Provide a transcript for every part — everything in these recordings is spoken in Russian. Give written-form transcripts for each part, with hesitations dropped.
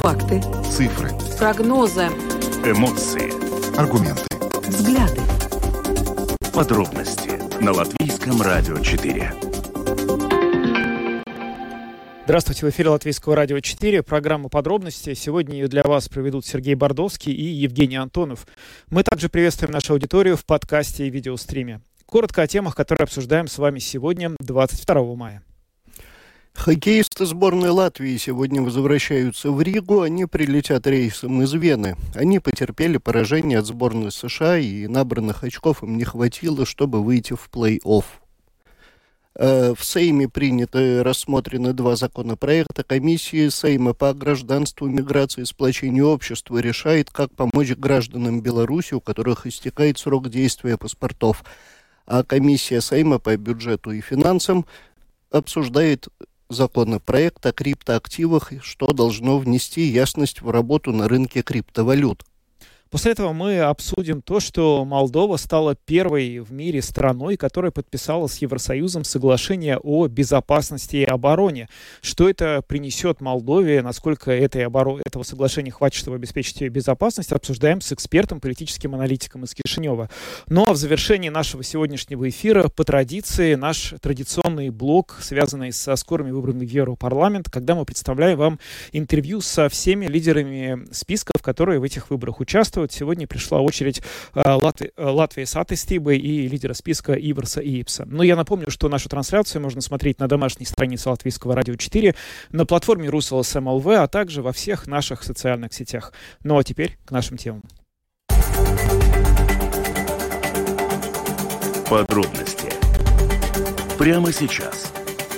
Факты. Цифры. Прогнозы. Эмоции. Аргументы. Взгляды. Подробности на Латвийском радио 4. Здравствуйте, в эфире Латвийского радио 4, программа «Подробности». Сегодня ее для вас проведут Сергей Бордовский и Евгений Антонов. Мы также приветствуем нашу аудиторию в подкасте и видеостриме. Коротко о темах, которые обсуждаем с вами сегодня, 22 мая. Хоккеисты сборной Латвии сегодня возвращаются в Ригу. Они прилетят рейсом из Вены. Они потерпели поражение от сборной США, и набранных очков им не хватило, чтобы выйти в плей-офф. В Сейме приняты, рассмотрены два законопроекта. Комиссия Сейма по гражданству, миграции и сплочению общества решает, как помочь гражданам Беларуси, у которых истекает срок действия паспортов. А комиссия Сейма по бюджету и финансам обсуждает законопроект о криптоактивах, что должно внести ясность в работу на рынке криптовалют. После этого мы обсудим то, что Молдова стала первой в мире страной, которая подписала с Евросоюзом соглашение о безопасности и обороне. Что это принесет Молдове, насколько этого соглашения хватит, чтобы обеспечить ее безопасность, обсуждаем с экспертом, политическим аналитиком из Кишинева. Ну а в завершении нашего сегодняшнего эфира, по традиции, наш традиционный блок, связанный со скорыми выборами в Европарламент, когда мы представляем вам интервью со всеми лидерами списков, которые в этих выборах участвуют. Сегодня пришла очередь Латвии с Атестибой и лидера списка Иверса Иипса. Но я напомню, что нашу трансляцию можно смотреть на домашней странице Латвийского радио 4, на платформе RusLSM.LV, а также во всех наших социальных сетях. Ну а теперь к нашим темам. Подробности прямо сейчас.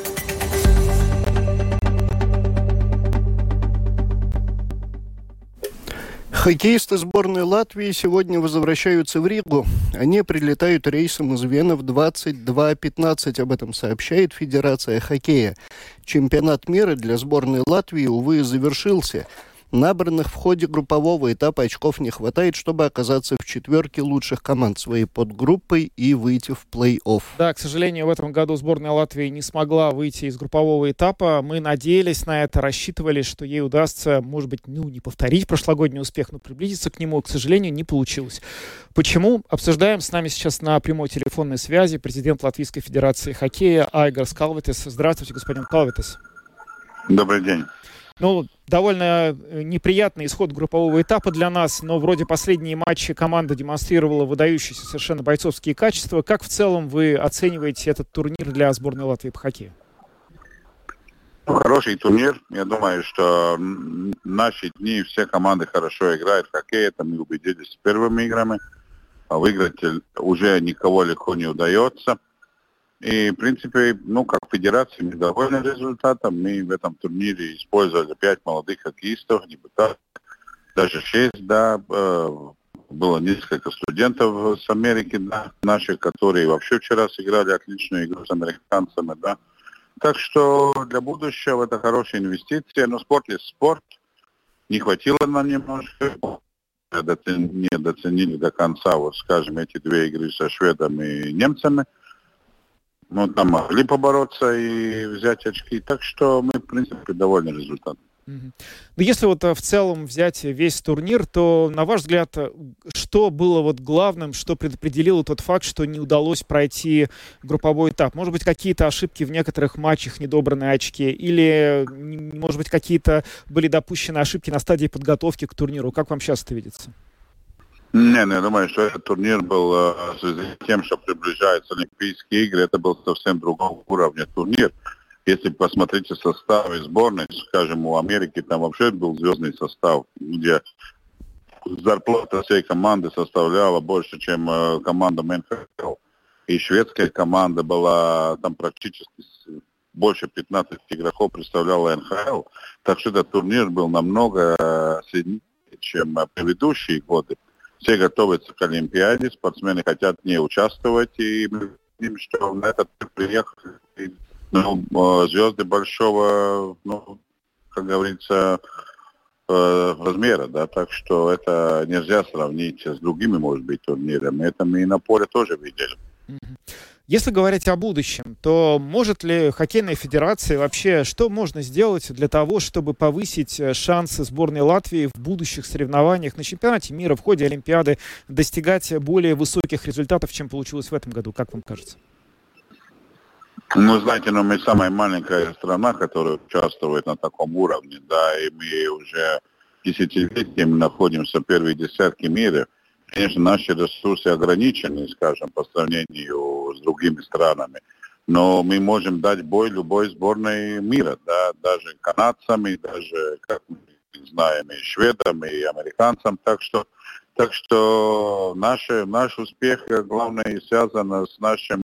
Хоккеисты сборной Латвии сегодня возвращаются в Ригу. Они прилетают рейсом из Вены в 22:15. Об этом сообщает Федерация хоккея. Чемпионат мира для сборной Латвии, увы, завершился. Набранных в ходе группового этапа очков не хватает, чтобы оказаться в четверке лучших команд своей подгруппы и выйти в плей-офф. Да, к сожалению, в этом году сборная Латвии не смогла выйти из группового этапа. Мы надеялись на это, рассчитывали, что ей удастся, может быть, не повторить прошлогодний успех, но приблизиться к нему. К сожалению, не получилось. Почему? Обсуждаем. С нами сейчас на прямой телефонной связи президент Латвийской Федерации хоккея Айгарс Калвитис. Здравствуйте, господин Калвитис. Добрый день. Довольно неприятный исход группового этапа для нас, но вроде последние матчи команда демонстрировала выдающиеся совершенно бойцовские качества. Как в целом вы оцениваете этот турнир для сборной Латвии по хоккею? Хороший турнир. Я думаю, что в наши дни все команды хорошо играют в хоккей. Это мы убедились с первыми играми. А выиграть уже никого легко не удается. И, в принципе, как федерация, мы довольны результатом. Мы в этом турнире использовали 5 молодых хоккеистов, не так, даже 6, да. Было несколько студентов с Америки, да, наших, которые вообще вчера сыграли отличную игру с американцами, да. Так что для будущего это хорошая инвестиция. Но спорт есть спорт. Не хватило нам немножко. Не доценили до конца, скажем, эти 2 игры со шведами и немцами. Там могли побороться и взять очки. Так что мы, в принципе, довольны результатом. Но если в целом взять весь турнир, то, на ваш взгляд, что было главным, что предопределило тот факт, что не удалось пройти групповой этап? Может быть, какие-то ошибки в некоторых матчах, недобранные очки? Или, может быть, какие-то были допущены ошибки на стадии подготовки к турниру? Как вам сейчас это видится? Я думаю, что этот турнир был в связи с тем, что приближаются Олимпийские игры, это был совсем другого уровня турнир. Если посмотрите составы сборной, скажем, у Америки там вообще был звездный состав, где зарплата всей команды составляла больше, чем команда НХЛ. И шведская команда была там практически больше 15 игроков представляла НХЛ. Так что этот турнир был намного сильнее, чем предыдущие годы. Все готовятся к Олимпиаде, спортсмены хотят в ней участвовать, и мы видим, что на этот приехали звезды большого, как говорится, размера, да, так что это нельзя сравнить с другими, может быть, турнирами. Это мы и на поле тоже видели. Если говорить о будущем, то может ли хоккейная федерация вообще, что можно сделать для того, чтобы повысить шансы сборной Латвии в будущих соревнованиях на чемпионате мира, в ходе Олимпиады, достигать более высоких результатов, чем получилось в этом году, как вам кажется? Ну, знаете, мы самая маленькая страна, которая участвует на таком уровне, да, и мы уже десятилетиями находимся в первой десятке мира. Конечно, наши ресурсы ограничены, скажем, по сравнению с другими странами, но мы можем дать бой любой сборной мира, да, даже канадцам, и даже, как мы знаем, и шведам, и американцам. Так что наш успех, главное, связан с нашим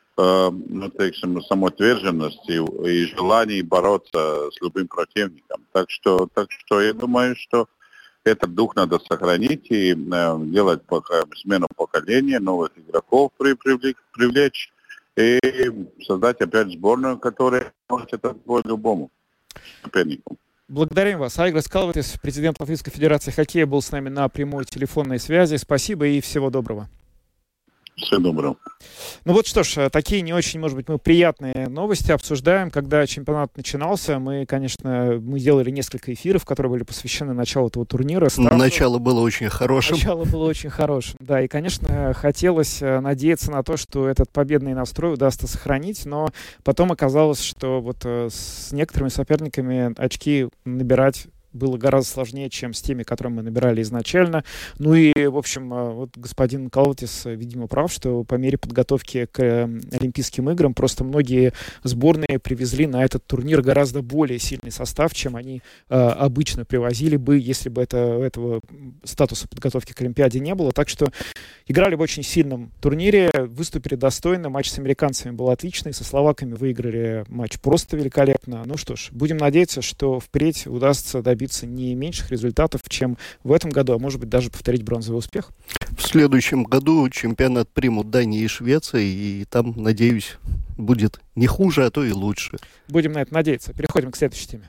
самоотверженностью и желанием бороться с любым противником. Так что я думаю, что этот дух надо сохранить и делать смену поколения, новых игроков привлечь и создать опять сборную, которая может это бой любому сопернику. Благодарим вас. Айгрис Калватис, президент Латвийской Федерации хоккея, был с нами на прямой телефонной связи. Спасибо и всего доброго. Всего доброго. Ну вот что ж, такие не очень, может быть, мы приятные новости обсуждаем. Когда чемпионат начинался, мы делали несколько эфиров, которые были посвящены началу этого турнира. Начало было очень хорошим. Да. И, конечно, хотелось надеяться на то, что этот победный настрой удастся сохранить, но потом оказалось, что вот с некоторыми соперниками очки набирать было гораздо сложнее, чем с теми, которые мы набирали изначально. Ну и, в общем, вот господин Калватис, видимо, прав, что по мере подготовки к Олимпийским играм просто многие сборные привезли на этот турнир гораздо более сильный состав, чем они обычно привозили бы, если бы этого статуса подготовки к Олимпиаде не было. Так что играли в очень сильном турнире, выступили достойно. Матч с американцами был отличный, со словаками выиграли матч просто великолепно. Ну что ж, будем надеяться, что впредь удастся добиться не меньших результатов, чем в этом году, а может быть даже повторить бронзовый успех. В следующем году чемпионат примут Дания и Швеция, и там, надеюсь, будет не хуже, а то и лучше. Будем на это надеяться. Переходим к следующей теме.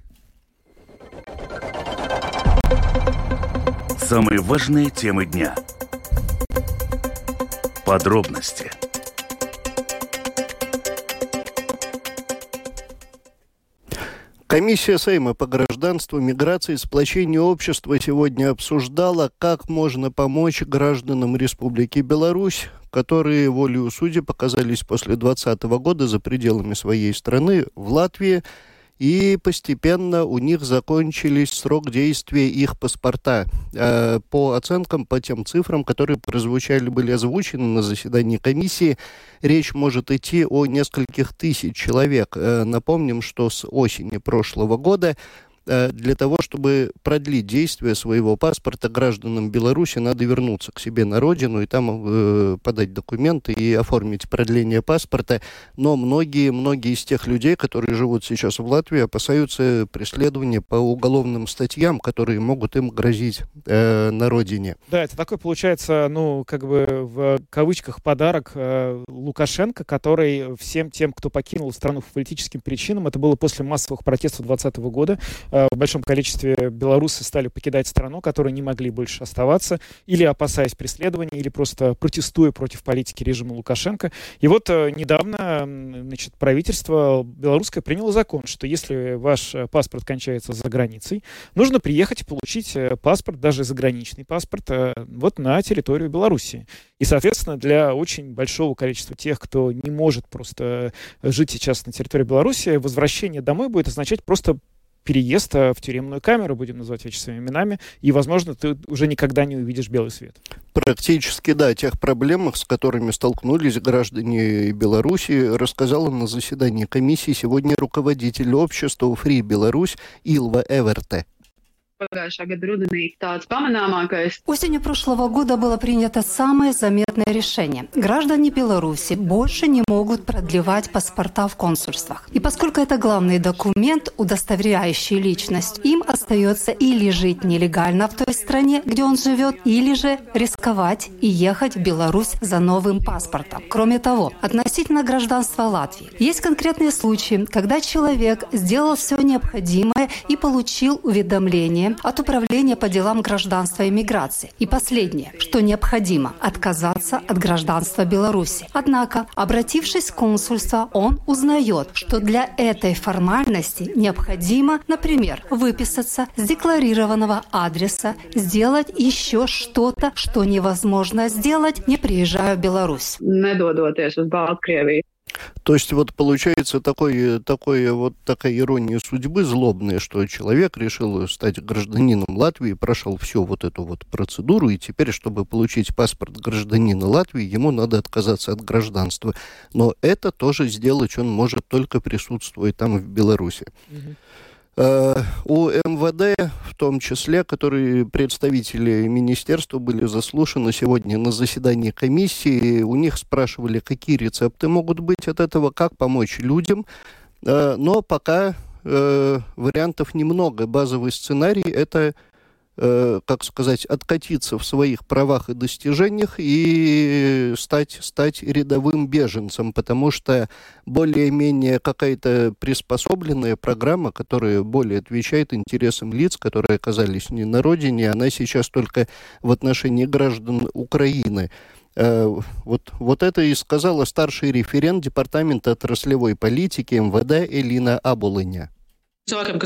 Самые важные темы дня. Подробности. Комиссия Сейма по гражданству, миграции и сплочению общества сегодня обсуждала, как можно помочь гражданам Республики Беларусь, которые волею судеб оказались после 2020 года за пределами своей страны в Латвии, и постепенно у них закончились срок действия их паспорта. По оценкам, по тем цифрам, которые были озвучены на заседании комиссии, речь может идти о нескольких тысяч человек. Напомним, что с осени прошлого года для того, чтобы продлить действие своего паспорта, гражданам Беларуси надо вернуться к себе на родину и там подать документы и оформить продление паспорта. Но многие из тех людей, которые живут сейчас в Латвии, опасаются преследования по уголовным статьям, которые могут им грозить на родине. Да, это такой, получается, в кавычках подарок Лукашенко, который всем тем, кто покинул страну по политическим причинам, это было после массовых протестов 2020 года, в большом количестве белорусы стали покидать страну, которые не могли больше оставаться, или опасаясь преследования, или просто протестуя против политики режима Лукашенко. И вот недавно, правительство белорусское приняло закон, что если ваш паспорт кончается за границей, нужно приехать и получить паспорт, даже заграничный паспорт, на территорию Беларуси. И, соответственно, для очень большого количества тех, кто не может просто жить сейчас на территории Беларуси, возвращение домой будет означать просто переезд в тюремную камеру, будем называть вещи своими именами, и, возможно, ты уже никогда не увидишь белый свет. Практически, да, о тех проблемах, с которыми столкнулись граждане Беларуси, рассказала на заседании комиссии сегодня руководитель общества Free Беларусь Илва Эверте. Осенью прошлого года было принято самое заметное решение. Граждане Беларуси больше не могут продлевать паспорта в консульствах. И поскольку это главный документ, удостоверяющий личность, им остается или жить нелегально в той стране, где он живет, или же рисковать и ехать в Беларусь за новым паспортом. Кроме того, относительно гражданства Латвии, есть конкретные случаи, когда человек сделал все необходимое и получил уведомление разрешение от Управления по делам гражданства и миграции. И последнее, что необходимо – отказаться от гражданства Беларуси. Однако, обратившись в консульство, он узнает, что для этой формальности необходимо, например, выписаться с декларированного адреса, сделать еще что-то, что невозможно сделать, не приезжая в Беларусь. То есть вот получается такая ирония судьбы злобная, что человек решил стать гражданином Латвии, прошел всю вот эту вот процедуру, и теперь, чтобы получить паспорт гражданина Латвии, ему надо отказаться от гражданства. Но это тоже сделать он может только присутствуя там в Беларуси. У МВД, в том числе, которые представители министерства были заслушаны сегодня на заседании комиссии, у них спрашивали, какие рецепты могут быть от этого, как помочь людям, но пока вариантов немного. Базовый сценарий – это, откатиться в своих правах и достижениях и стать рядовым беженцем, потому что более-менее какая-то приспособленная программа, которая более отвечает интересам лиц, которые оказались не на родине, она сейчас только в отношении граждан Украины. Вот это и сказала старший референт Департамента отраслевой политики МВД Элина Абулыня. Для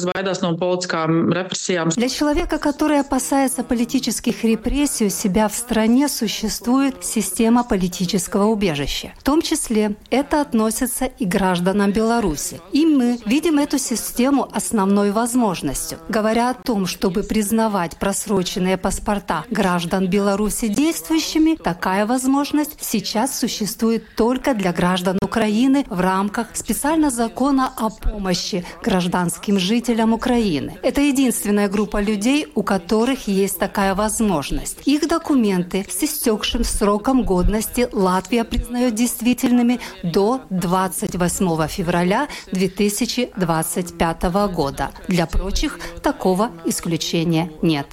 человека, который опасается политических репрессий, у себя в стране существует система политического убежища. В том числе это относится и к гражданам Беларуси. И мы видим эту систему основной возможностью. Говоря о том, чтобы признавать просроченные паспорта граждан Беларуси действующими, такая возможность сейчас существует только для граждан Украины в рамках специального закона о помощи гражданским жителям Украины. Это единственная группа людей, у которых есть такая возможность. Их документы с истекшим сроком годности Латвия признает действительными до 28 февраля 2025 года. Для прочих такого исключения нет.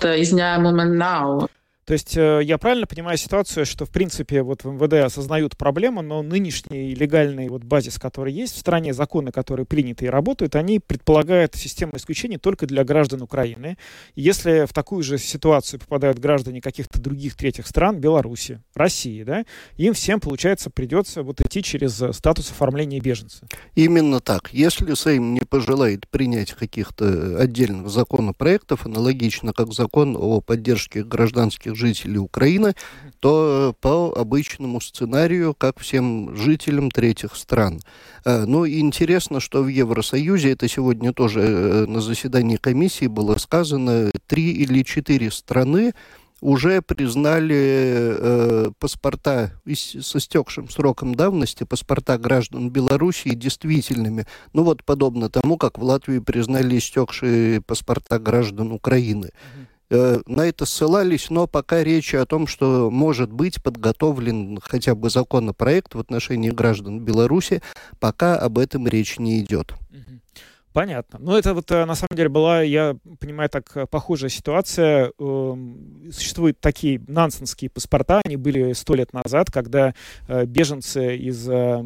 То есть я правильно понимаю ситуацию, что, в принципе, вот в МВД осознают проблему, но нынешний легальный вот базис, который есть в стране, законы, которые приняты и работают, они предполагают систему исключений только для граждан Украины. И если в такую же ситуацию попадают граждане каких-то других третьих стран, Беларуси, России, да, им всем, получается, придется вот идти через статус оформления беженца. Именно так. Если Сейм не пожелает принять каких-то отдельных законопроектов, аналогично как закон о поддержке гражданских жителей Украины, то по обычному сценарию, как всем жителям третьих стран. Ну, и интересно, что в Евросоюзе, это сегодня тоже на заседании комиссии было сказано, 3 или 4 страны уже признали паспорта с истекшим сроком давности, паспорта граждан Белоруссии действительными. Ну вот подобно тому, как в Латвии признали истекшие паспорта граждан Украины. На это ссылались, но пока речь о том, что может быть подготовлен хотя бы законопроект в отношении граждан Беларуси, пока об этом речь не идет. Понятно. Ну, это вот на самом деле была, я понимаю, так похожая ситуация. Существуют такие нансенские паспорта, они были 100 лет назад, когда беженцы из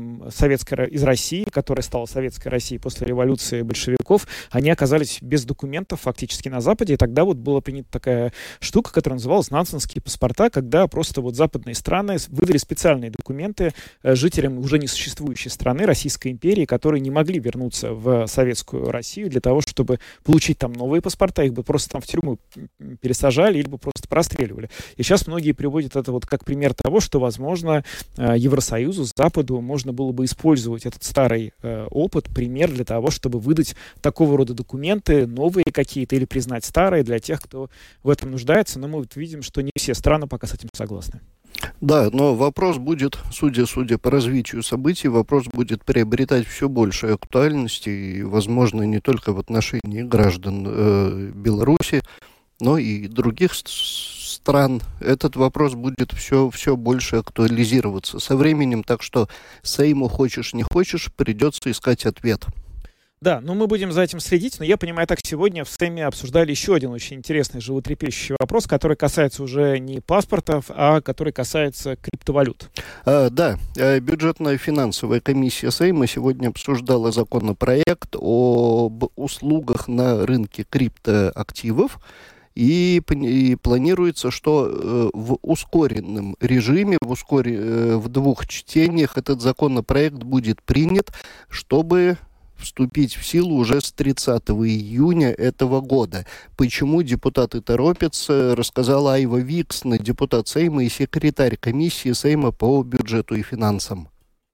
России, которая стала Советской Россией после революции большевиков, они оказались без документов фактически на Западе, и тогда вот была принята такая штука, которая называлась нансенские паспорта, когда просто вот западные страны выдали специальные документы жителям уже несуществующей страны, Российской империи, которые не могли вернуться в Советскую Россию для того, чтобы получить там новые паспорта, их бы просто там в тюрьму пересажали или бы просто простреливали. И сейчас многие приводят это вот как пример того, что, возможно, Евросоюзу, Западу можно было бы использовать этот старый опыт, пример для того, чтобы выдать такого рода документы, новые какие-то, или признать старые для тех, кто в этом нуждается. Но мы вот видим, что не все страны пока с этим согласны. Да, но вопрос будет, судя по развитию событий, вопрос будет приобретать все большей актуальности, и, возможно, не только в отношении граждан Беларуси, но и других стран. Этот вопрос будет все больше актуализироваться со временем, так что Сейму, хочешь не хочешь, придется искать ответ. Да, но мы будем за этим следить, но я понимаю, так сегодня в Сейме обсуждали еще один очень интересный животрепещущий вопрос, который касается уже не паспортов, а который касается криптовалют. Да, бюджетная финансовая комиссия Сейма сегодня обсуждала законопроект об услугах на рынке криптоактивов. И планируется, что в ускоренном режиме, в 2 чтениях этот законопроект будет принят, чтобы вступить в силу уже с 30 июня этого года. Почему депутаты торопятся, рассказала Айва Виксна, депутат Сейма и секретарь комиссии Сейма по бюджету и финансам.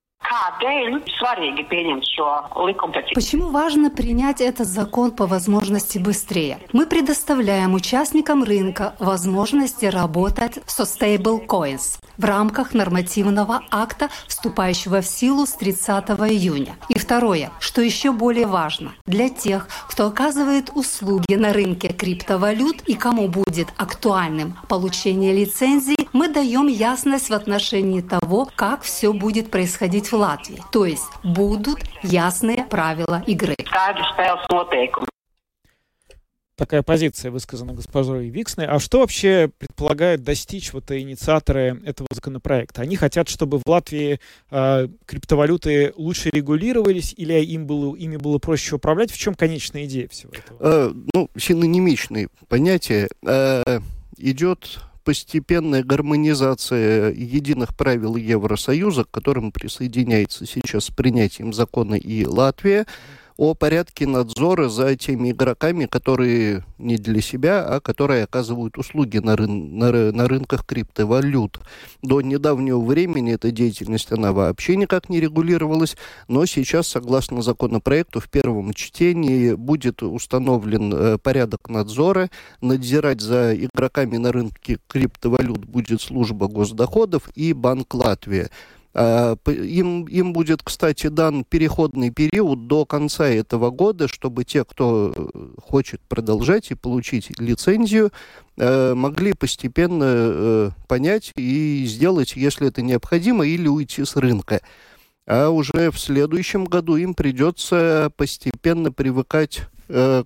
Почему важно принять этот закон по возможности быстрее? Мы предоставляем участникам рынка возможности работать со stablecoins в рамках нормативного акта, вступающего в силу с 30 июня. И второе, что еще более важно, для тех, кто оказывает услуги на рынке криптовалют и кому будет актуальным получение лицензии, мы даем ясность в отношении того, как все будет происходить в Латвии. То есть будут ясные правила игры. Такая позиция высказана госпожой Виксной. А что вообще предполагают достичь инициаторы этого законопроекта? Они хотят, чтобы в Латвии криптовалюты лучше регулировались, или ими было проще управлять? В чем конечная идея всего этого? Синонимичные понятия. Идет постепенная гармонизация единых правил Евросоюза, к которым присоединяется сейчас с принятием закона и Латвия, о порядке надзора за теми игроками, которые не для себя, а которые оказывают услуги на рынках криптовалют. До недавнего времени эта деятельность, она вообще никак не регулировалась, но сейчас, согласно законопроекту, в первом чтении будет установлен порядок надзора. Надзирать за игроками на рынке криптовалют будет служба госдоходов и Банк Латвии. Им будет, кстати, дан переходный период до конца этого года, чтобы те, кто хочет продолжать и получить лицензию, могли постепенно понять и сделать, если это необходимо, или уйти с рынка. А уже в следующем году им придется постепенно привыкать к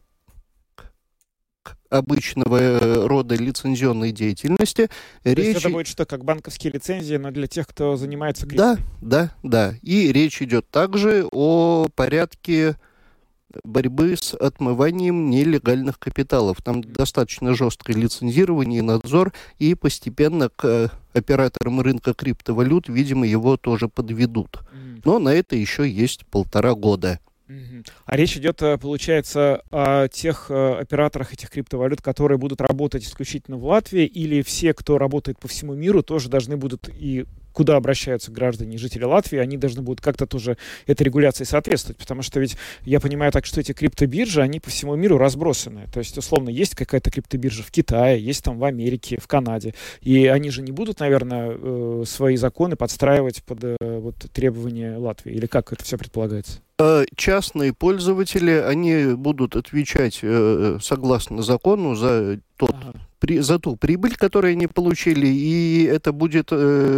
обычного рода лицензионной деятельности. То есть это будет что, как банковские лицензии, но для тех, кто занимается крипто? Да. И речь идет также о порядке борьбы с отмыванием нелегальных капиталов. Там достаточно жесткое лицензирование и надзор, и постепенно к операторам рынка криптовалют, видимо, его тоже подведут. Но на это еще есть 1,5 года. А речь идет, получается, о тех операторах этих криптовалют, которые будут работать исключительно в Латвии, или все, кто работает по всему миру, тоже должны будут, и куда обращаются граждане и жители Латвии, они должны будут как-то тоже этой регуляции соответствовать, потому что ведь я понимаю так, что эти криптобиржи, они по всему миру разбросаны, то есть, условно, есть какая-то криптобиржа в Китае, есть там в Америке, в Канаде, и они же не будут, наверное, свои законы подстраивать под требования Латвии, или как это все предполагается? Частные пользователи, они будут отвечать согласно закону за ту прибыль, которую они получили, и это будет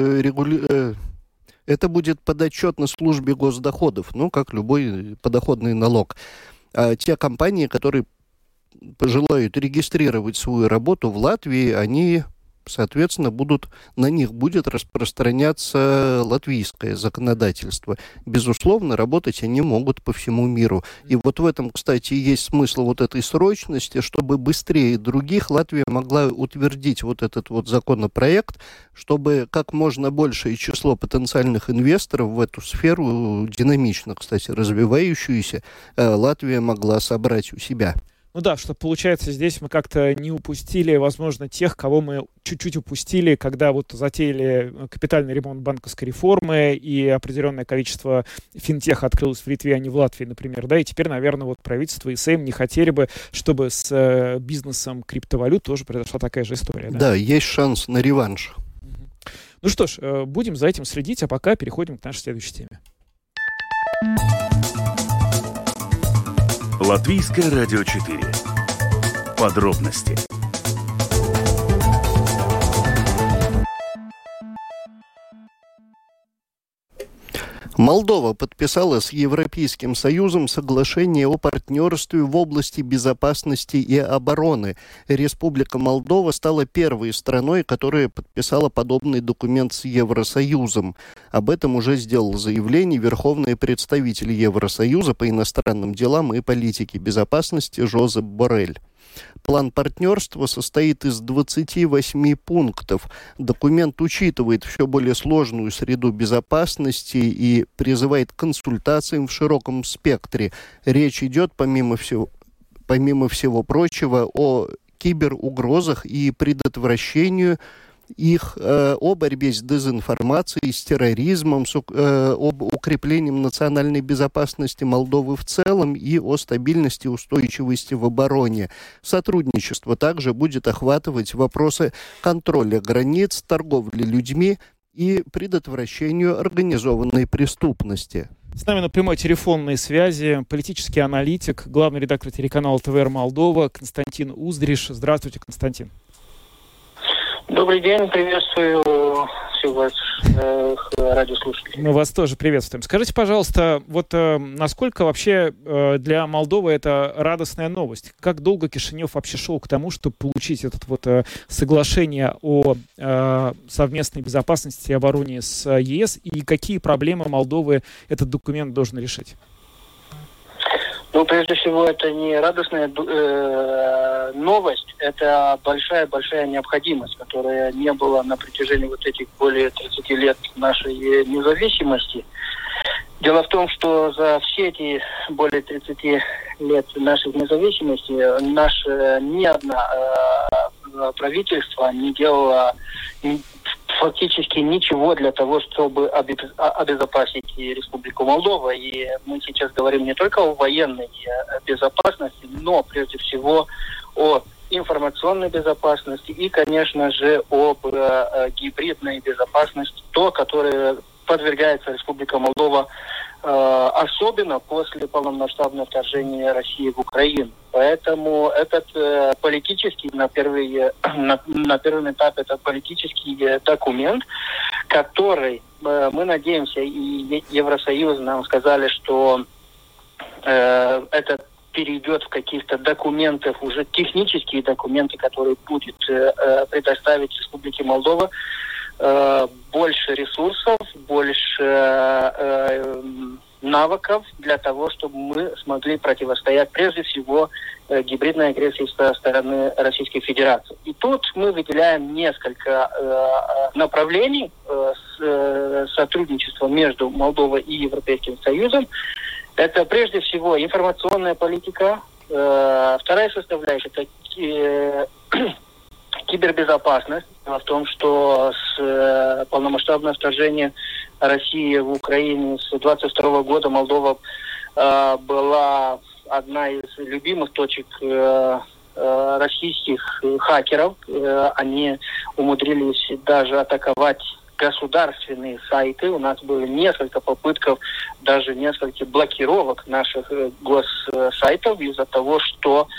подотчетно службе госдоходов, как любой подоходный налог. А те компании, которые пожелают регистрировать свою работу в Латвии, они, соответственно, на них будет распространяться латвийское законодательство. Безусловно, работать они могут по всему миру. И в этом, кстати, есть смысл этой срочности, чтобы быстрее других Латвия могла утвердить этот законопроект, чтобы как можно большее число потенциальных инвесторов в эту сферу, динамично, кстати, развивающуюся, Латвия могла собрать у себя. Что получается, здесь мы как-то не упустили, возможно, тех, кого мы чуть-чуть упустили, когда затеяли капитальный ремонт банковской реформы, и определенное количество финтеха открылось в Литве, а не в Латвии, например, и теперь, наверное, правительство и Сейм не хотели бы, чтобы с бизнесом криптовалют тоже произошла такая же история. Да, есть шанс на реванш. Ну что ж, будем за этим следить, а пока переходим к нашей следующей теме. Латвийское радио 4. Подробности. Молдова подписала с Европейским Союзом соглашение о партнерстве в области безопасности и обороны. Республика Молдова стала первой страной, которая подписала подобный документ с Евросоюзом. Об этом уже сделал заявление верховный представитель Евросоюза по иностранным делам и политике безопасности Жозеп Боррель. План партнерства состоит из 28 пунктов. Документ учитывает все более сложную среду безопасности и призывает к консультациям в широком спектре. Речь идет, помимо всего прочего, о киберугрозах и предотвращению их, о борьбе с дезинформацией, с терроризмом, об укреплении национальной безопасности Молдовы в целом и о стабильности и устойчивости в обороне. Сотрудничество также будет охватывать вопросы контроля границ, торговли людьми и предотвращению организованной преступности. С нами на прямой телефонной связи политический аналитик, главный редактор телеканала ТВР Молдова Константин Уздриш. Здравствуйте, Константин. Добрый день, приветствую всех вас, радиослушателей. Мы вас тоже приветствуем. Скажите, пожалуйста, вот насколько вообще для Молдовы это радостная новость? Как долго Кишинев вообще шел к тому, чтобы получить это соглашение о совместной безопасности и обороне с ЕС, и какие проблемы Молдовы этот документ должен решить? Ну, прежде всего, это не радостная новость, это большая необходимость, которая не была на протяжении вот этих более 30 лет нашей независимости. Дело в том, что за все эти более 30 лет нашей независимости ни одна правительство не делало фактически ничего для того, чтобы обезопасить Республику Молдова. И мы сейчас говорим не только о военной безопасности, но прежде всего о информационной безопасности и, конечно же, об гибридной безопасности, которое подвергается Республика Молдова особенно после полномасштабного вторжения России в Украину. Поэтому этот политический, на первом этапе, это политический документ, который, мы надеемся, и Евросоюз нам сказали, что это перейдет в каких-то документах, уже технические документы, которые будет предоставить Республике Молдова, больше ресурсов, больше навыков для того, чтобы мы смогли противостоять прежде всего гибридной агрессии со стороны Российской Федерации. И тут мы выделяем несколько направлений сотрудничества между Молдовой и Европейским Союзом. Это прежде всего информационная политика. Вторая составляющая – это кибербезопасность. Дело в том, что с полномасштабного вторжения России в Украину с 22 года Молдова была одна из любимых точек российских хакеров. Они умудрились даже атаковать государственные сайты. У нас было несколько попыток, даже несколько блокировок наших госсайтов из-за того, что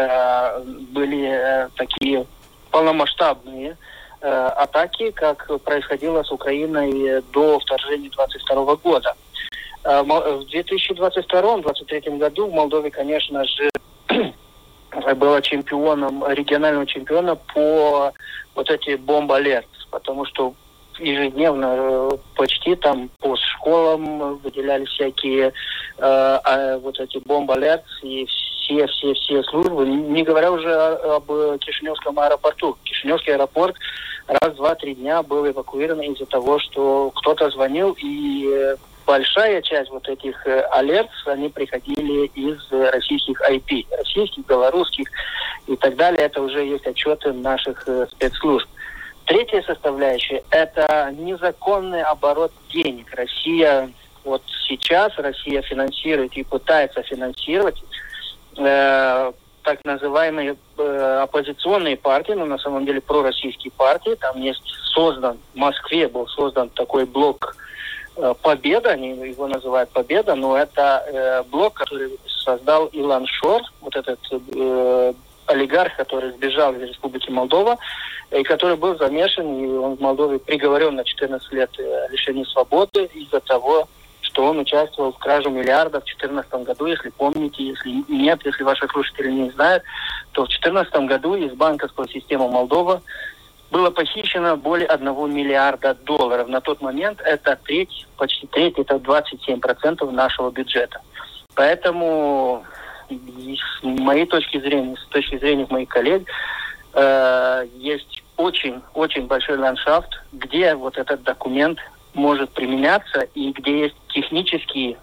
были такие полномасштабные атаки, как происходило с Украиной до вторжения 22 года. В 2022-2023 году в Молдове, конечно же, была региональным чемпионом по вот эти бомб-алерт, потому что ежедневно почти там по школам выделяли всякие вот эти бомб-алерт и все службы, не говоря уже об Кишиневском аэропорту. Кишиневский аэропорт раз, два, 3 дня был эвакуирован из-за того, что кто-то звонил, и большая часть вот этих алерт, они приходили из российских IP, российских, белорусских и так далее. Это уже есть отчеты наших спецслужб. Третья составляющая – это незаконный оборот денег. Россия финансирует и пытается финансировать так называемые оппозиционные партии, но на самом деле пророссийские партии. Там в Москве был создан такой блок «Победа», они его называют «Победа», но это блок, который создал Илон Шор, вот этот олигарх, который сбежал из Республики Молдова, и который был замешан, и он в Молдове приговорен на 14 лет лишения свободы из-за того, что он участвовал в краже миллиардов в 2014 году, если помните, если нет, если ваши слушатели не знают, то в 2014 году из банковской системы Молдовы было похищено более $1 миллиарда. На тот момент это почти треть, это 27% нашего бюджета. Поэтому с моей точки зрения, с точки зрения моих коллег, есть очень большой ландшафт, где вот этот документ может применяться и где есть технические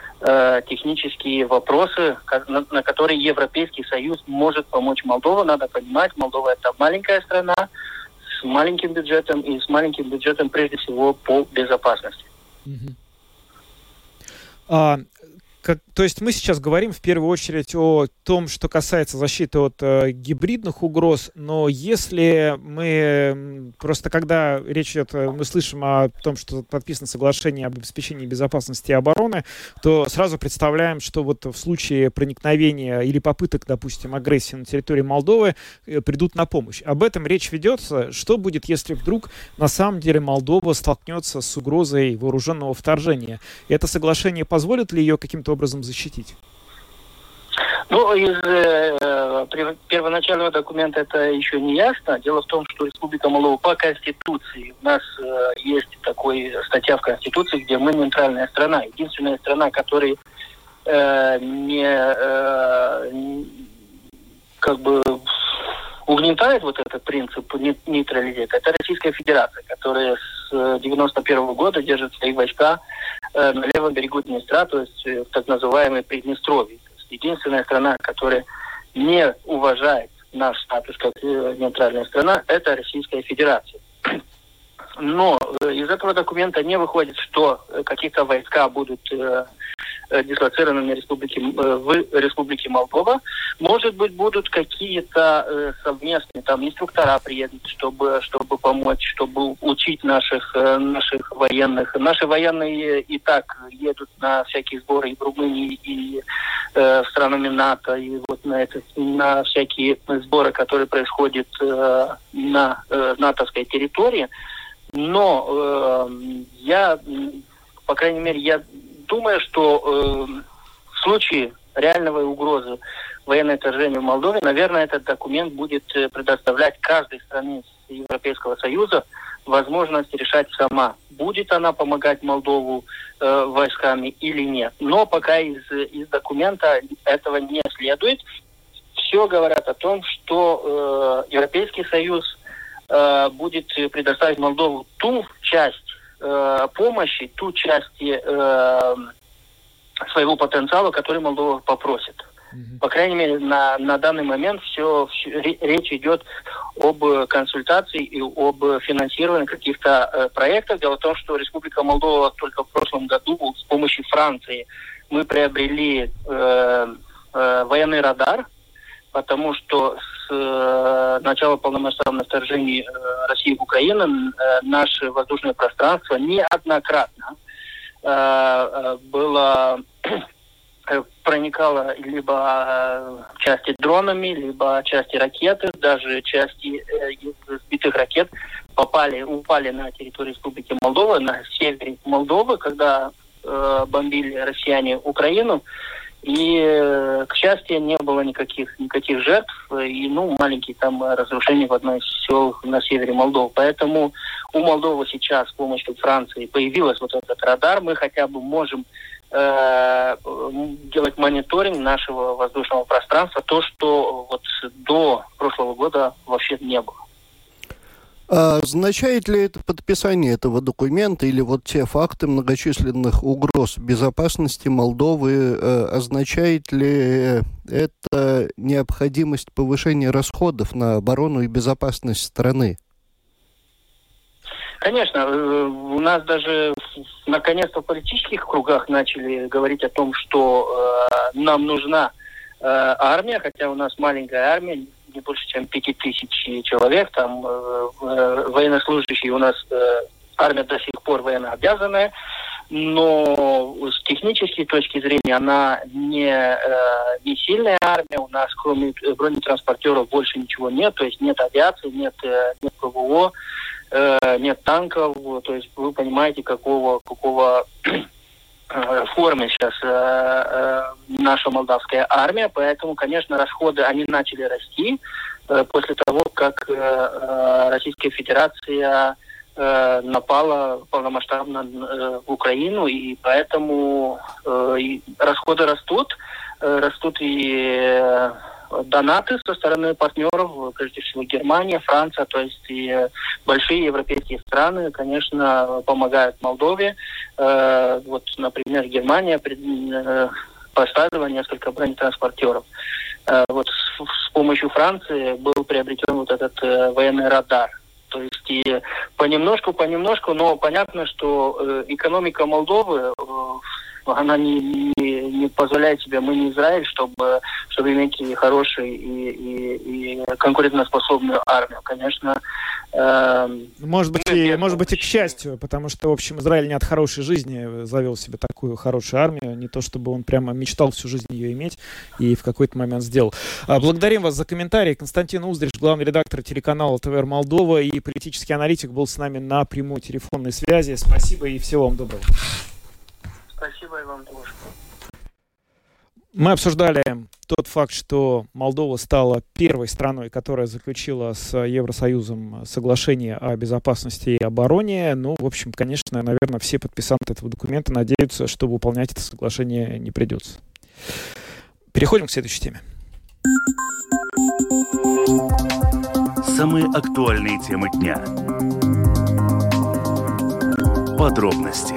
вопросы, на которые Европейский Союз может помочь Молдове. Надо понимать, Молдова – это маленькая страна с маленьким бюджетом и с маленьким бюджетом прежде всего по безопасности. То есть мы сейчас говорим в первую очередь о том, что касается защиты от гибридных угроз, но если мы просто, когда речь идет, мы слышим о том, что подписано соглашение об обеспечении безопасности и обороны, то сразу представляем, что вот в случае проникновения или попыток, допустим, агрессии на территории Молдовы придут на помощь. Об этом речь ведется. Что будет, если вдруг на самом деле Молдова столкнется с угрозой вооруженного вторжения? И это соглашение позволит ли ее каким-то образом защитить? Ну, из первоначального документа это еще не ясно. Дело в том, что Республика Молдова по Конституции, у нас есть такая статья в Конституции, где мы нейтральная страна. Единственная страна, которая угнетает вот этот принцип нейтралитета, это Российская Федерация, которая с 1991 года держит свои войска на левом берегу Днестра, то есть в так называемой Приднестровье. Единственная страна, которая не уважает наш статус как нейтральная страна, это Российская Федерация. Но из этого документа не выходит, что какие-то войска будут дислоцированы в Республике Молдова. Может быть, будут какие-то совместные, там, инструктора приедут, чтобы помочь, чтобы учить наших военных. Наши военные и так едут на всякие сборы и в Румынии, и в странами НАТО, и вот на всякие сборы, которые происходят на натовской территории. Но я думаю, что в случае реальной угрозы военной вторжения в Молдове, наверное, этот документ будет предоставлять каждой стране Европейского Союза возможность решать сама, будет она помогать Молдову войсками или нет. Но пока из документа этого не следует. Все говорят о том, что Европейский Союз будет предоставить Молдову ту часть помощи, ту часть своего потенциала, который Молдова попросит. По крайней мере, на данный момент речь идет об консультации и об финансировании каких-то проектов. Дело в том, что Республика Молдова только в прошлом году с помощью Франции мы приобрели военный радар, потому что с начала полномасштабного вторжения России в Украину наше воздушное пространство неоднократно проникало либо части дронами, либо части ракеты, даже части сбитых ракет упали на территорию Республики Молдова, на севере Молдовы, когда бомбили россияне Украину. И, к счастью, не было никаких жертв и, маленькие там разрушения в одной из сел на севере Молдовы. Поэтому у Молдовы сейчас с помощью Франции появился вот этот радар. Мы хотя бы можем делать мониторинг нашего воздушного пространства, то, что вот до прошлого года вообще не было. А означает ли это подписание этого документа или вот те факты многочисленных угроз безопасности Молдовы, означает ли это необходимость повышения расходов на оборону и безопасность страны? Конечно, у нас даже наконец-то в политических кругах начали говорить о том, что нам нужна армия, хотя у нас маленькая армия, не больше, чем 5000 человек, там военнослужащие у нас, армия до сих пор военнообязанная, но с технической точки зрения она не сильная армия, у нас кроме бронетранспортеров больше ничего нет, то есть нет авиации, нет ПВО, нет танков, то есть вы понимаете, какого форме сейчас наша молдавская армия, поэтому, конечно, расходы, они начали расти после того, как Российская Федерация напала полномасштабно в Украину, и поэтому расходы растут. растут и донаты со стороны партнеров, прежде всего Германия, Франция, то есть и большие европейские страны, конечно, помогают Молдове. Вот, например, Германия поставила несколько бронетранспортеров. Вот с помощью Франции был приобретен вот этот военный радар. То есть и понемножку, но понятно, что экономика Молдовы, она не позволяет себе, мы не Израиль, чтобы иметь хорошую и конкурентоспособную армию. Конечно, может быть, и к счастью, потому что, в общем, Израиль не от хорошей жизни завел себе такую хорошую армию, не то чтобы он прямо мечтал всю жизнь ее иметь и в какой-то момент сделал. Благодарим вас за комментарий. Константин Уздрич, главный редактор телеканала ТВР Молдова и политический аналитик, был с нами на прямой телефонной связи. Спасибо и всего вам доброго. Спасибо и вам тоже. Мы обсуждали тот факт, что Молдова стала первой страной, которая заключила с Евросоюзом соглашение о безопасности и обороне. Ну, в общем, конечно, наверное, все подписанты этого документа надеются, что выполнять это соглашение не придется. Переходим к следующей теме. Самые актуальные темы дня. Подробности.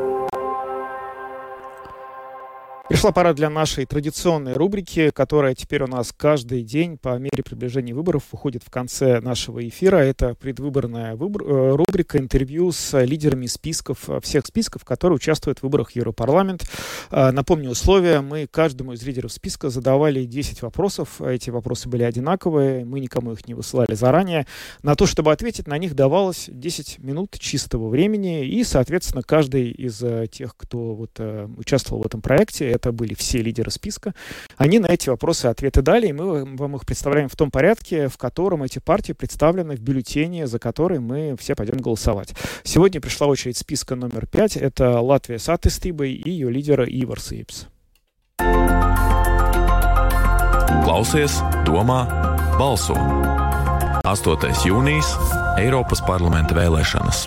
Пришла пора для нашей традиционной рубрики, которая теперь у нас каждый день по мере приближения выборов выходит в конце нашего эфира. Это предвыборная рубрика интервью с лидерами всех списков, которые участвуют в выборах в Европарламент. Напомню условия. Мы каждому из лидеров списка задавали 10 вопросов. Эти вопросы были одинаковые. Мы никому их не высылали заранее. На то, чтобы ответить на них, давалось 10 минут чистого времени. И, соответственно, каждый из тех, кто участвовал в этом проекте, это были все лидеры списка, они на эти вопросы ответы дали, и мы вам их представляем в том порядке, в котором эти партии представлены в бюллетене, за который мы все пойдем голосовать. Сегодня пришла очередь списка номер 5. Это Латвия с attīstībai и ее лидера Иварс Ипс. Klausies, domā, balso. 8. jūnijas – Eiropas parlamenta vēlēšanas.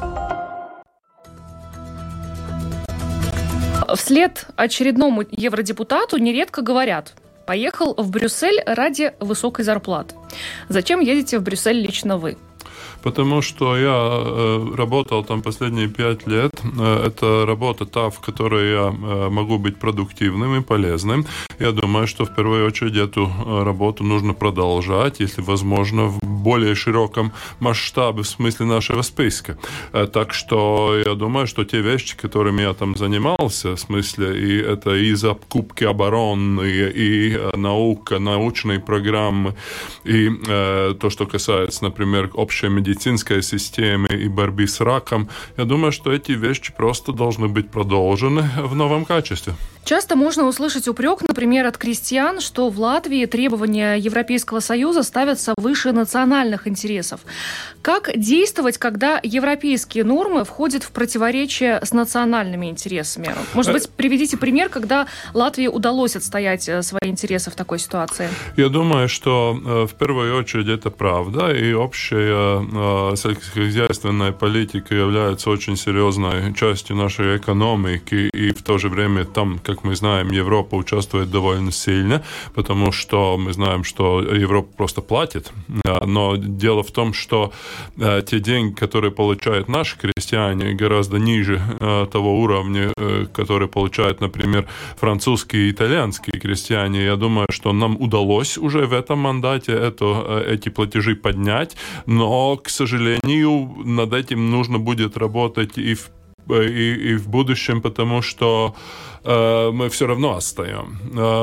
Вслед очередному евродепутату нередко говорят: «Поехал в Брюссель ради высокой зарплаты». Зачем едете в Брюссель лично вы? Потому что я работал там последние 5 лет. Это работа та, в которой я могу быть продуктивным и полезным. Я думаю, что в первую очередь эту работу нужно продолжать, если возможно, в более широком масштабе, в смысле нашего списка. Так что я думаю, что те вещи, которыми я там занимался, в смысле, и это и закупки оборонные, и наука, научные программы, и то, что касается, например, общей медицинской системы и борьбы с раком, я думаю, что эти вещи просто должны быть продолжены в новом качестве. Часто можно услышать упрек, например, от крестьян, что в Латвии требования Европейского Союза ставятся выше национальных интересов. Как действовать, когда европейские нормы входят в противоречие с национальными интересами? Может быть, приведите пример, когда Латвии удалось отстоять свои интересы в такой ситуации? Я думаю, что в первую очередь это правда, и общая сельскохозяйственная политика является очень серьезной частью нашей экономики, и в то же время там, как мы знаем, Европа участвует довольно сильно, потому что мы знаем, что Европа просто платит. Но дело в том, что те деньги, которые получают наши крестьяне, гораздо ниже того уровня, который получают, например, французские и итальянские крестьяне. Я думаю, что нам удалось уже в этом мандате эти платежи поднять, но, к сожалению, над этим нужно будет работать и в будущем, потому что мы все равно отстаем.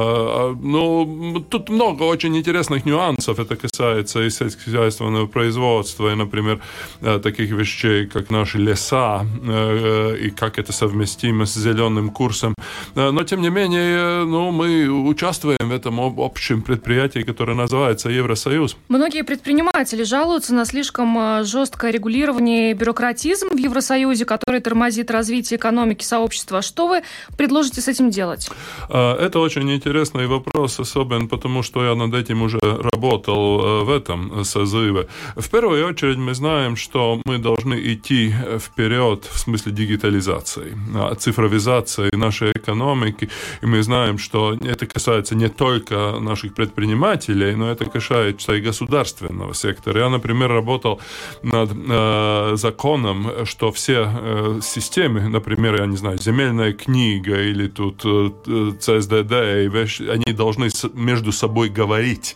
Тут много очень интересных нюансов. Это касается и сельскохозяйственного производства, и, например, таких вещей, как наши леса, и как это совместимо с зеленым курсом. Но, тем не менее, мы участвуем в этом общем предприятии, которое называется Евросоюз. Многие предприниматели жалуются на слишком жесткое регулирование и бюрократизм в Евросоюзе, который тормозит развитие экономики сообщества. Что вы предложите можете с этим делать? Это очень интересный вопрос, особенно потому, что я над этим уже работал в этом созыве. В первую очередь мы знаем, что мы должны идти вперед в смысле дигитализации, цифровизации нашей экономики. И мы знаем, что это касается не только наших предпринимателей, но это касается и государственного сектора. Я, например, работал над законом, что все системы, например, я не знаю, земельная книга или тут ЦСДД, они должны между собой говорить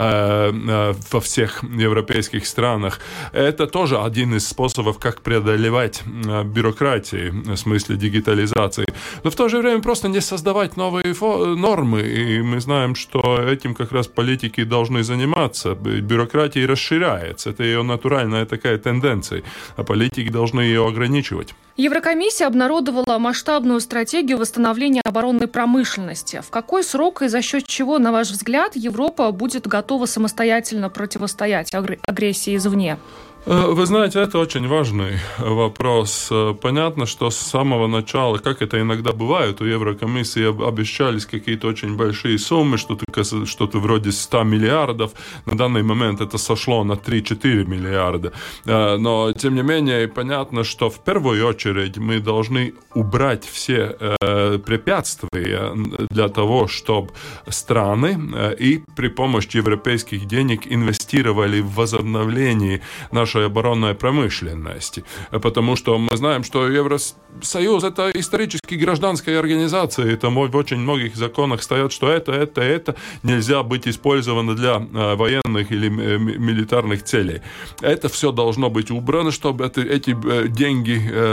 во всех европейских странах. Это тоже один из способов, как преодолевать бюрократию в смысле дигитализации. Но в то же время просто не создавать новые нормы. И мы знаем, что этим как раз политики должны заниматься. Бюрократия расширяется. Это ее натуральная такая тенденция. А политики должны ее ограничивать. Еврокомиссия обнародовала масштабную стратегию восстановления оборонной промышленности. В какой срок и за счет чего, на ваш взгляд, Европа будет готова самостоятельно противостоять агрессии извне? Вы знаете, это очень важный вопрос. Понятно, что с самого начала, как это иногда бывает, у Еврокомиссии обещались какие-то очень большие суммы, что-то вроде 100 миллиардов. На данный момент это сошло на 3-4 миллиарда. Но, тем не менее, понятно, что в первую очередь мы должны убрать все препятствия для того, чтобы страны и при помощи европейских денег инвестировали в возобновление нашей оборонной промышленности. Потому что мы знаем, что Евросоюз — это исторически гражданская организация, и там в очень многих законах стоят, что это нельзя быть использовано для военных или милитарных целей. Это все должно быть убрано, чтобы эти деньги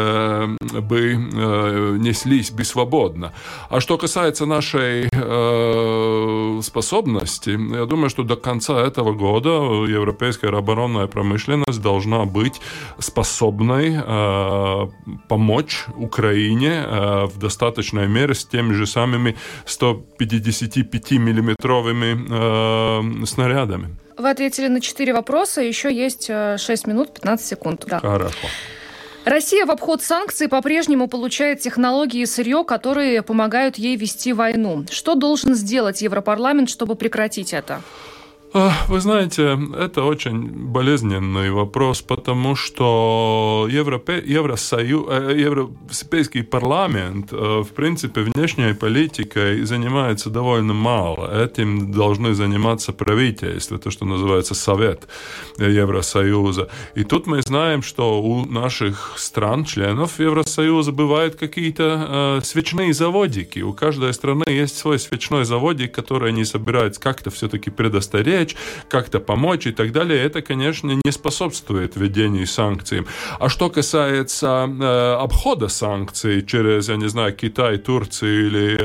бы неслись бы свободно. А что касается нашей способности, я думаю, что до конца этого года европейская оборонная промышленность должна быть способной помочь Украине в достаточной мере с теми же самыми 155-миллиметровыми снарядами. Вы ответили на 4 вопроса, еще есть 6 минут 15 секунд. Да. Хорошо. Россия в обход санкций по-прежнему получает технологии и сырье, которые помогают ей вести войну. Что должен сделать Европарламент, чтобы прекратить это? Вы знаете, это очень болезненный вопрос, потому что Европейский парламент, в принципе, внешней политикой занимается довольно мало. Этим должны заниматься правительства, то, что называется Совет Евросоюза. И тут мы знаем, что у наших стран, членов Евросоюза, бывают какие-то свечные заводики. У каждой страны есть свой свечной заводик, который они собираются как-то все-таки предостеречь, как-то помочь и так далее. Это, конечно, не способствует введению санкций. А что касается обхода санкций через, я не знаю, Китай, Турцию или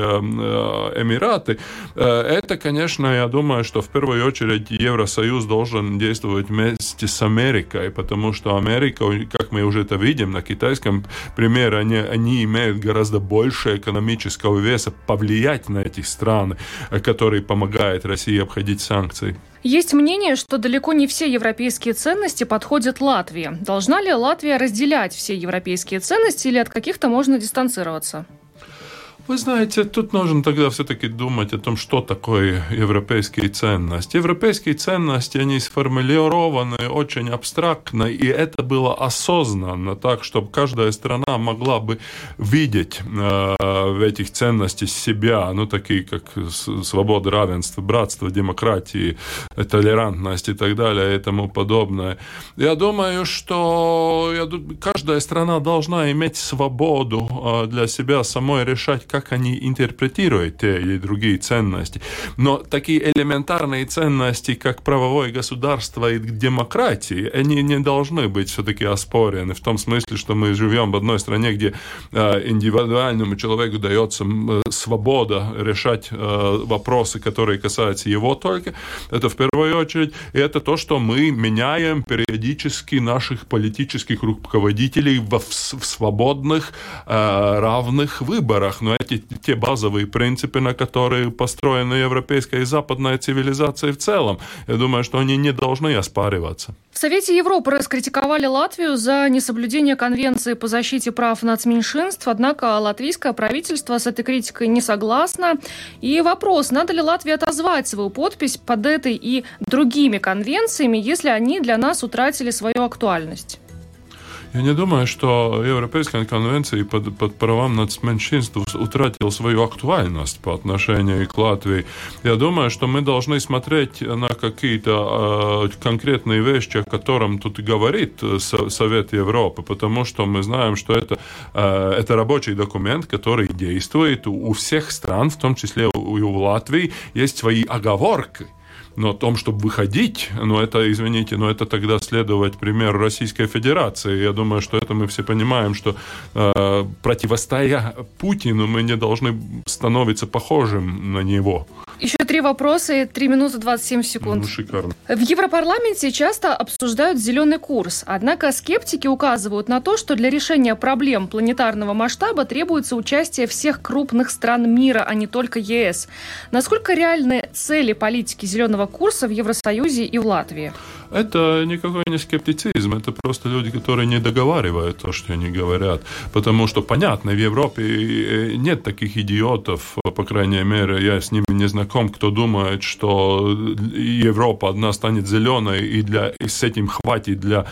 Эмираты, это, конечно, я думаю, что в первую очередь Евросоюз должен действовать вместе с Америкой, потому что Америка, как мы уже это видим на китайском примере, они имеют гораздо больше экономического веса повлиять на эти страны, которые помогают России обходить санкции. Есть мнение, что далеко не все европейские ценности подходят Латвии. Должна ли Латвия разделять все европейские ценности или от каких-то можно дистанцироваться? Вы знаете, тут нужно тогда все-таки думать о том, что такое европейские ценности. Европейские ценности, они сформулированы очень абстрактно, и это было осознанно так, чтобы каждая страна могла бы видеть в этих ценностях себя, такие как свобода, равенство, братство, демократия, толерантность и так далее и тому подобное. Я думаю, что каждая страна должна иметь свободу для себя самой решать, как они интерпретируют те или другие ценности. Но такие элементарные ценности, как правовое государство и демократия, они не должны быть все-таки оспорены в том смысле, что мы живем в одной стране, где индивидуальному человеку дается свобода решать вопросы, которые касаются его только. Это в первую очередь. И это то, что мы меняем периодически наших политических руководителей в свободных, равных выборах. Но те базовые принципы, на которые построена европейская и западная цивилизация в целом. Я думаю, что они не должны оспариваться. В Совете Европы раскритиковали Латвию за несоблюдение Конвенции по защите прав нацменьшинств, однако латвийское правительство с этой критикой не согласно. И вопрос, надо ли Латвии отозвать свою подпись под этой и другими конвенциями, если они для нас утратили свою актуальность? Я не думаю, что Европейская конвенция по правам нацменьшинств утратила свою актуальность по отношению к Латвии. Я думаю, что мы должны смотреть на какие-то конкретные вещи, о котором тут говорит Совет Европы, потому что мы знаем, что это рабочий документ, который действует у всех стран, в том числе и у Латвии, есть свои оговорки. Но о том, чтобы выходить, это тогда следовать примеру Российской Федерации. Я думаю, что это мы все понимаем, что противостоя Путину, мы не должны становиться похожим на него. Еще 3 вопроса и 3 минуты 27 секунд. Шикарно. В Европарламенте часто обсуждают зеленый курс. Однако скептики указывают на то, что для решения проблем планетарного масштаба требуется участие всех крупных стран мира, а не только ЕС. Насколько реальны цели политики зеленого курса в Евросоюзе и в Латвии? Это никакой не скептицизм, это просто люди, которые не договаривают то, что они говорят. Потому что, понятно, в Европе нет таких идиотов, по крайней мере, я с ними не знаком, кто думает, что Европа одна станет зеленой и с этим хватит для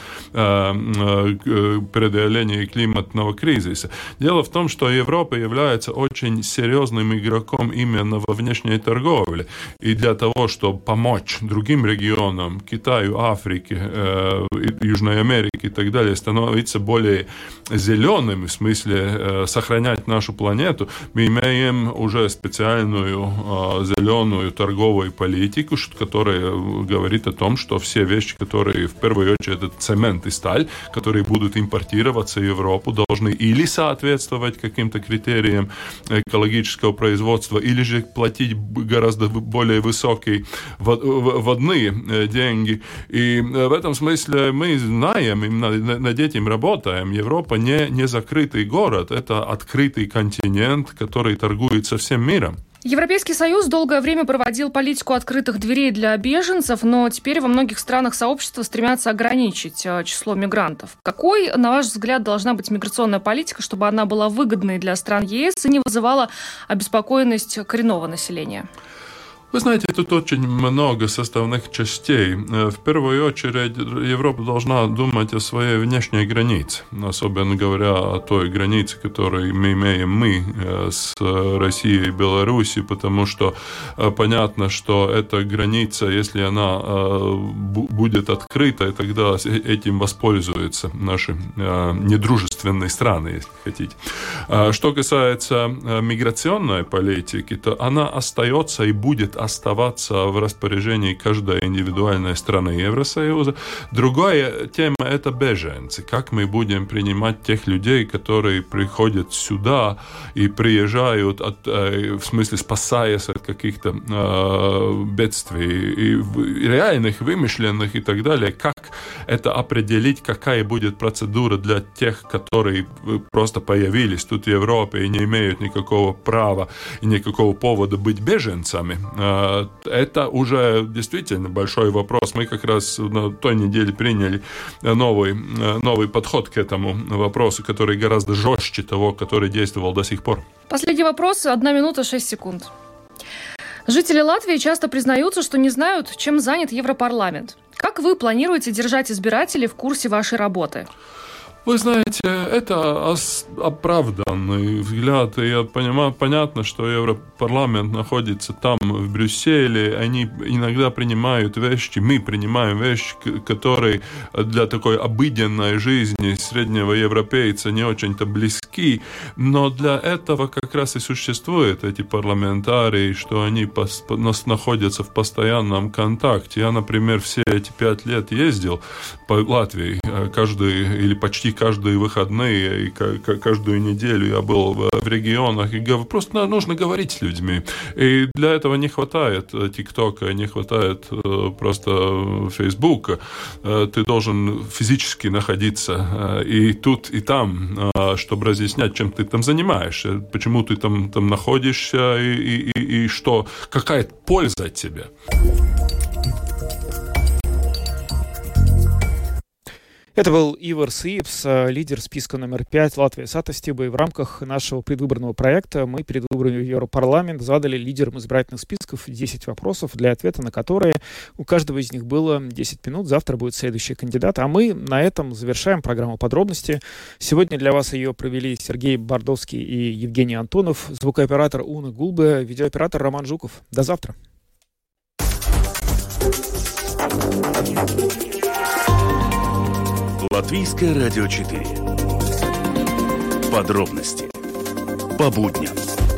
преодоления климатного кризиса. Дело в том, что Европа является очень серьезным игроком именно во внешней торговле. И для того, чтобы помочь другим регионам, Китаю, Африке, Южной Америке и так далее, становиться более зеленым, в смысле сохранять нашу планету, мы имеем уже специальную зеленую торговую политику, которая говорит о том, что все вещи, которые в первую очередь это цемент и сталь, которые будут импортироваться в Европу, должны или соответствовать каким-то критериям экологического производства, или же платить гораздо более высокие вводные деньги. И в этом смысле мы знаем, и над этим работаем. Европа не закрытый город, это открытый континент, который торгует со всем миром. Европейский Союз долгое время проводил политику открытых дверей для беженцев, но теперь во многих странах сообщества стремятся ограничить число мигрантов. Какой, на ваш взгляд, должна быть миграционная политика, чтобы она была выгодной для стран ЕС и не вызывала обеспокоенность коренного населения? Вы знаете, тут очень много составных частей. В первую очередь, Европа должна думать о своей внешней границе, особенно говоря о той границе, которую мы имеем с Россией и Белоруссией, потому что понятно, что эта граница, если она будет открыта, тогда этим воспользуются наши недружественные страны, если хотите. Что касается миграционной политики, то она остается и будет оставаться в распоряжении каждой индивидуальной страны Евросоюза. Другая тема – это беженцы. Как мы будем принимать тех людей, которые приходят сюда и приезжают, в смысле спасаясь от каких-то бедствий, и реальных, вымышленных и так далее. Как это определить, какая будет процедура для тех, которые просто появились тут в Европе и не имеют никакого права и никакого повода быть беженцами? Это уже действительно большой вопрос. Мы как раз на той неделе приняли новый подход к этому вопросу, который гораздо жестче того, который действовал до сих пор. Последний вопрос, 1 минута 6 секунд. Жители Латвии часто признаются, что не знают, чем занят Европарламент. Как вы планируете держать избирателей в курсе вашей работы? Вы знаете, это оправданный взгляд. И понятно, что Европарламент находится там, в Брюсселе. Они иногда принимают вещи, мы принимаем вещи, которые для такой обыденной жизни среднего европейца не очень-то близки. Но для этого как раз и существуют эти парламентарии, что они находятся в постоянном контакте. Я, например, все эти 5 лет ездил по Латвии, каждый или почти каждые выходные и каждую неделю я был в регионах, и просто нужно говорить с людьми. И для этого не хватает ТикТока, не хватает просто Фейсбука. Ты должен физически находиться и тут, и там, чтобы разъяснять, чем ты там занимаешься, почему ты там находишься и что, какая польза от тебя. Это был Ивар Сиепс, лидер списка номер 5 Латвии Сатостиба. И в рамках нашего предвыборного проекта мы перед выборами в Европарламент задали лидерам избирательных списков 10 вопросов, для ответа на которые у каждого из них было 10 минут. Завтра будет следующий кандидат. А мы на этом завершаем программу «Подробности». Сегодня для вас ее провели Сергей Бардовский и Евгений Антонов, звукооператор Уна Гулбе, видеооператор Роман Жуков. До завтра. Латвийское радио 4. Подробности по будням.